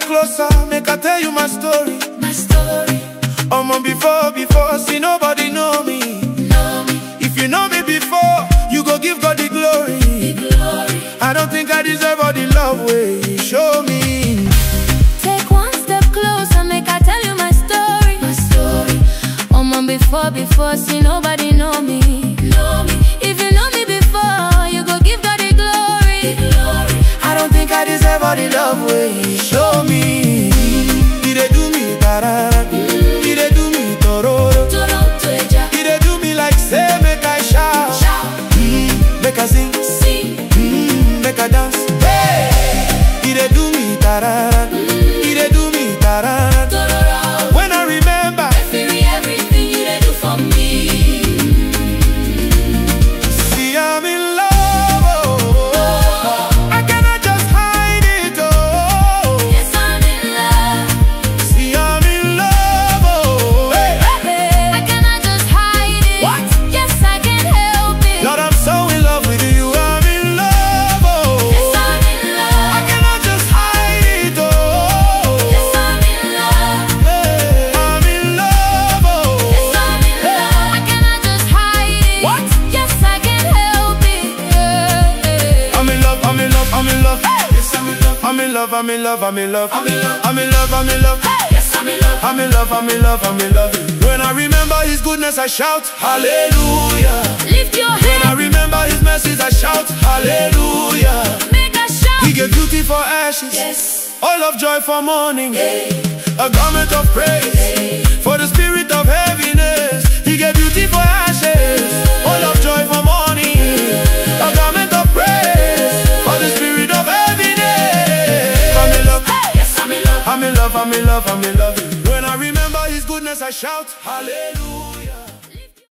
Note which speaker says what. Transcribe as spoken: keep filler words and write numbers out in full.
Speaker 1: closer, make I tell you my story.
Speaker 2: My story.
Speaker 1: Um, before, before, see nobody know me.
Speaker 2: Know me.
Speaker 1: If you know me before, you go give God the glory.
Speaker 2: The glory.
Speaker 1: I don't think I deserve all the love way you show me.
Speaker 2: Take one step closer, make I tell you my story. My story. Um, before, before, see nobody know me. Know me. If you know me before, you go give God the glory. The glory.
Speaker 1: I don't think I deserve all the love way you show me. Did they do me tarara? Did they do me tororo? Did they do me like say make I shout? Mm, make I sing,
Speaker 2: Sing.
Speaker 1: mm, make I dance. Hey! Did they do me tarara? Did they do me tarara? When I remember
Speaker 2: everything you did do for me.
Speaker 1: see I'm in love, oh. I cannot just hide it, oh.
Speaker 2: Yes, I'm in love.
Speaker 1: See I'm in love, oh. Hey.
Speaker 2: I cannot just hide it.
Speaker 1: What?
Speaker 2: Yes, I can't help it.
Speaker 1: Lord, I'm so in love with you. I'm in love, oh.
Speaker 2: Yes, I'm in love.
Speaker 1: I cannot just hide it, oh.
Speaker 2: Yes, I'm in love.
Speaker 1: Hey. I'm in love, oh.
Speaker 2: Yes, I'm in love. I cannot just hide it.
Speaker 1: What?
Speaker 2: Yes, I can't help it. Yeah.
Speaker 1: I'm in love, I'm in love, I'm in love. Yes, I'm in love. I'm in love, I'm in love, I'm in love. I'm in love, I'm in love, I'm in love.
Speaker 2: Yes, I'm in love.
Speaker 1: I'm in love, I'm in love, I'm in love. When I remember His goodness, I shout hallelujah.
Speaker 2: Lift your
Speaker 1: When I
Speaker 2: head.
Speaker 1: remember His mercies, I shout hallelujah.
Speaker 2: Make a shout.
Speaker 1: He gave beauty for ashes,
Speaker 2: Yes.
Speaker 1: oil of joy for mourning,
Speaker 2: Hey.
Speaker 1: a garment of praise
Speaker 2: Hey.
Speaker 1: for the spirit of heaviness. He gave beauty for ashes, oil of joy for mourning, a garment of praise for the spirit of heaviness. I'm in love,
Speaker 2: Yes, I'm in love.
Speaker 1: I'm in love, I'm in love, I'm in love. When I remember His goodness, I shout hallelujah.